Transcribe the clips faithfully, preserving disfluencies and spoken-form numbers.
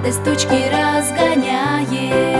радость тучки разгоняет.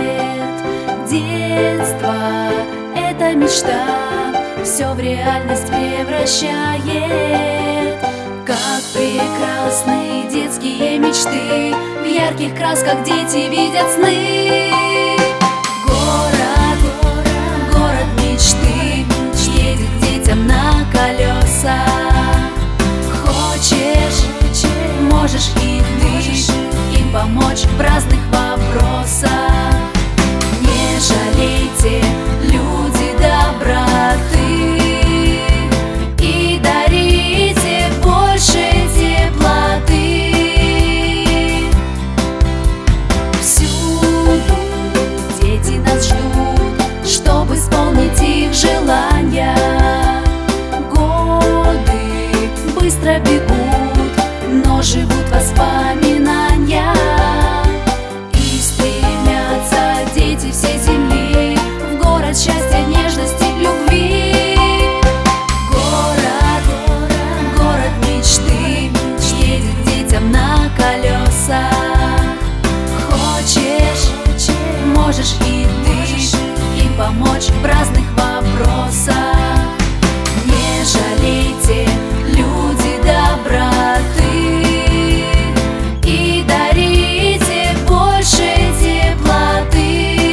Детство — это мечта, все в реальность превращает. Как прекрасны детские мечты, в ярких красках дети видят сны. Город, город мечты едет к детям на колесах. Хочешь, можешь и ты им помочь в разных вопросах. Не жалейте, люди, доброты, и дарите больше теплоты. Всюду дети нас ждут, чтобы исполнить их желания. Годы быстро бегут, но живут воспоминания. И стремятся дети всей земли в город счастья, нежности, любви. Город, город мечты едет к детям на колесах. Хочешь, можешь и ты им помочь в разных вопросах. Не жалейте, люди, доброты, и дарите больше теплоты.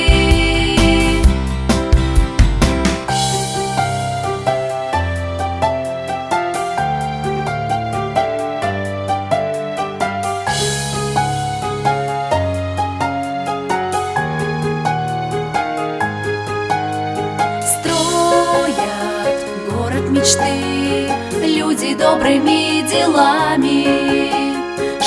Строят город мечты люди добрыми делами,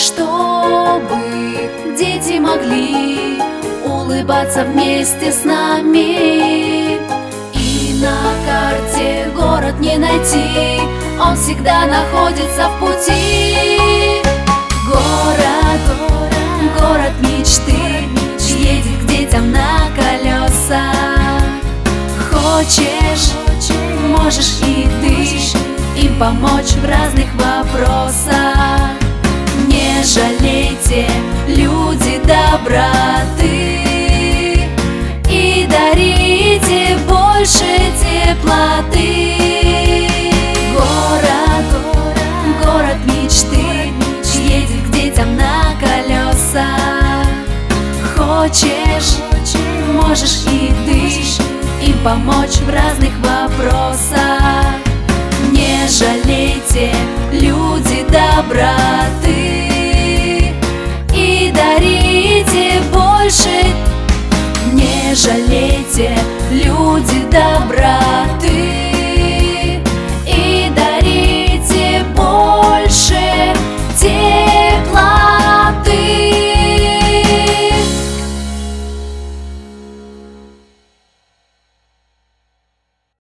чтобы дети могли улыбаться вместе с нами. И на карте город не найти, он всегда находится в пути. Город, город мечты едет к детям на колесах. Хочешь, можешь и ты им помочь в разных вопросах. Не жалейте, люди, доброты, и дарите больше теплоты. Город, город мечты едет к детям на колесах. Хочешь, можешь и ты им помочь в разных вопросах. Не жалейте, люди, доброты, и дарите больше. Не жалейте, люди, доброты,